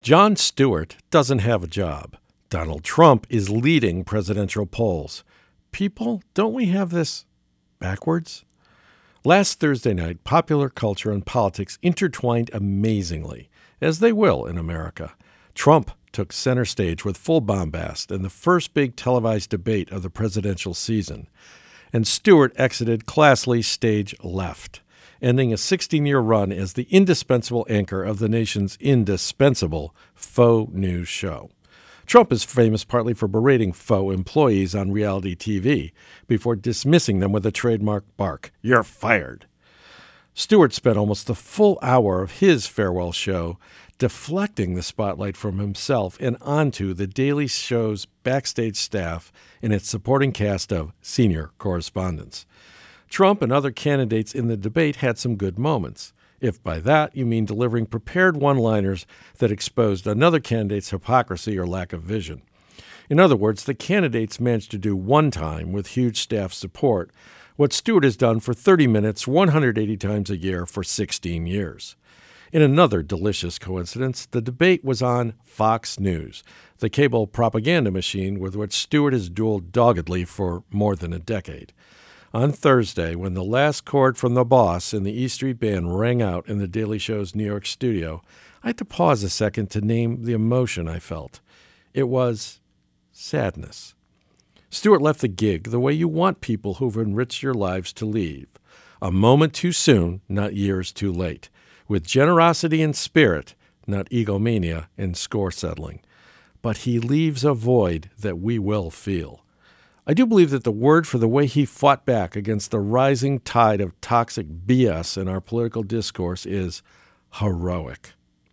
Jon Stewart doesn't have a job. Donald Trump is leading presidential polls. People, don't we have this backwards? Last Thursday night, popular culture and politics intertwined amazingly, as they will in America. Trump took center stage with full bombast in the first big televised debate of the presidential season, and Stewart exited classily stage left, ending a 16-year run as the indispensable anchor of the nation's indispensable faux news show. Trump is famous partly for berating faux employees on reality TV before dismissing them with a trademark bark, "You're fired." Stewart spent almost the full hour of his farewell show deflecting the spotlight from himself and onto the Daily Show's backstage staff and its supporting cast of senior correspondents. Trump and other candidates in the debate had some good moments, if by that you mean delivering prepared one-liners that exposed another candidate's hypocrisy or lack of vision. In other words, the candidates managed to do one time, with huge staff support, what Stewart has done for 30 minutes 180 times a year for 16 years. In another delicious coincidence, the debate was on Fox News, the cable propaganda machine with which Stewart has dueled doggedly for more than a decade. On Thursday, when the last chord from The Boss in the E Street Band rang out in the Daily Show's New York studio, I had to pause a second to name the emotion I felt. It was sadness. Stewart left the gig the way you want people who've enriched your lives to leave. A moment too soon, not years too late. With generosity and spirit, not egomania and score settling. But he leaves a void that we will feel. I do believe that the word for the way he fought back against the rising tide of toxic BS in our political discourse is heroic.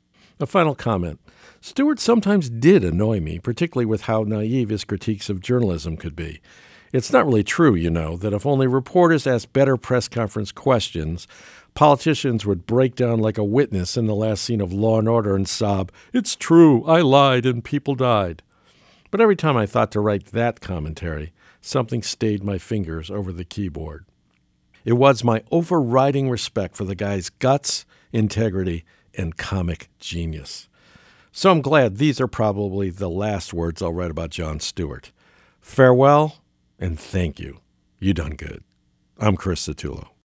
A final comment. Stewart sometimes did annoy me, particularly with how naive his critiques of journalism could be. It's not really true, you know, that if only reporters asked better press conference questions, politicians would break down like a witness in the last scene of Law & Order and sob, "It's true, I lied and people died." But every time I thought to write that commentary, something stayed my fingers over the keyboard. It was my overriding respect for the guy's guts, integrity, and comic genius. So I'm glad these are probably the last words I'll write about Jon Stewart. Farewell and thank you. You done good. I'm Chris Satullo.